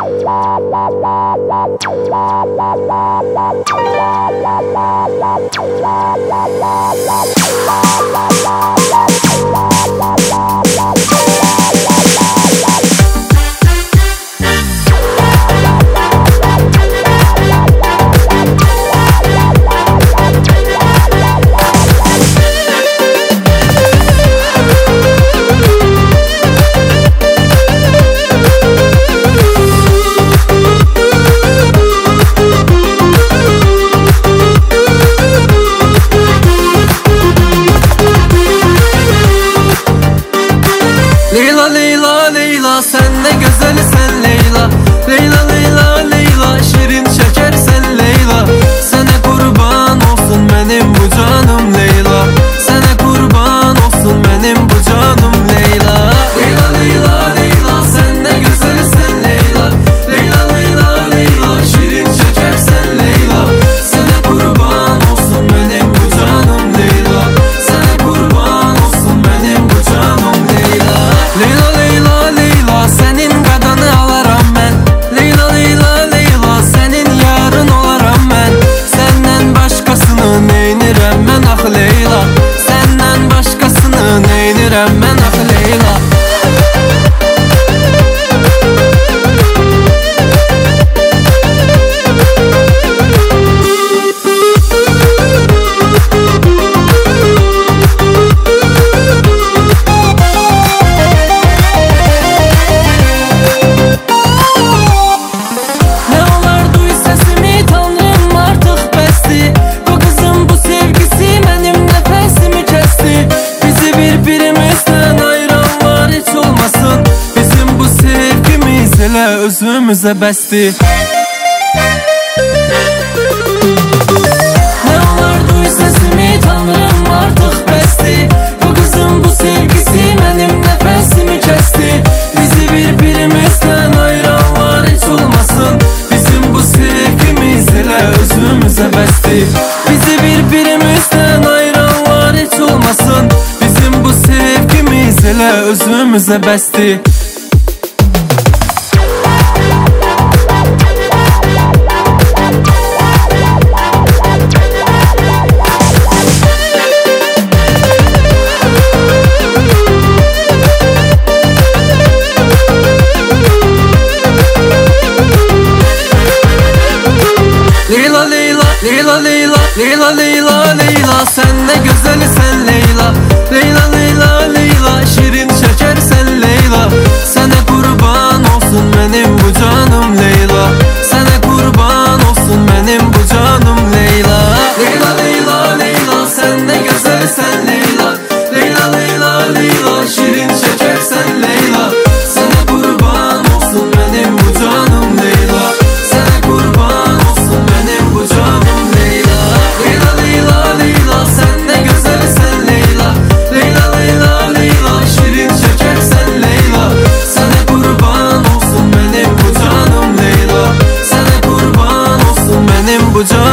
Leyla Leyla Leyla, sen ne güzelsen Leyla. Leyla Leyla Leyla, şirin şeker sen Leyla. Sana kurban olsun benim bu canım Leyla. Sana kurban olsun benim bu canım Leyla. Leyla Leyla Leyla, sen ne güzelsen Leyla. Leyla Leyla Leyla, şirin şeker sen Leyla. Sana kurban olsun benim bu canım Leyla. Sana kurban olsun benim bu canım Leyla. Leyla Leyla Leyla, senin qadanı alaram mən. Leyla Leyla Leyla, senin yarın olaram mən. Senden başkasını neynirəm mən ah Leyla. Senden başkasını neynirəm mən ah Leyla. Özümüze bəsdir. Ne olar duy sesimi tanrım artık bəsdir. Bu kızın bu sevgisi benim nefesimi kesti. Bizi birbirimizden ayıranlar hiç olmasın. Bizim bu sevgimiz hele özümüze bəsdir. Bizi birbirimizden ayıranlar hiç olmasın. Bizim bu sevgimiz hele özümüze bəsdir. Leyla Leyla Leyla Leyla Leyla Leyla Leyla, sen ne güzelsen Leyla. Leyla Leyla Leyla, şirin şeker sen Leyla. Sana kurban olsun benim bu canım Leyla. Sana kurban olsun benim bu canım Leyla. Leyla Leyla Leyla, sen ne güzelsen Leyla. Leyla Leyla Leyla, şirin şeker sen Leyla. Sana kurban olsun benim bu canım Leyla. Sana kurban olsun benim bu canım Leyla. Leyla Leyla Leyla, sen ne güzelsen Leyla. Leyla Leyla Leyla, şirin şeker sen Leyla. Sana kurban olsun benim bu canım Leyla. Sana kurban olsun benim bu canım.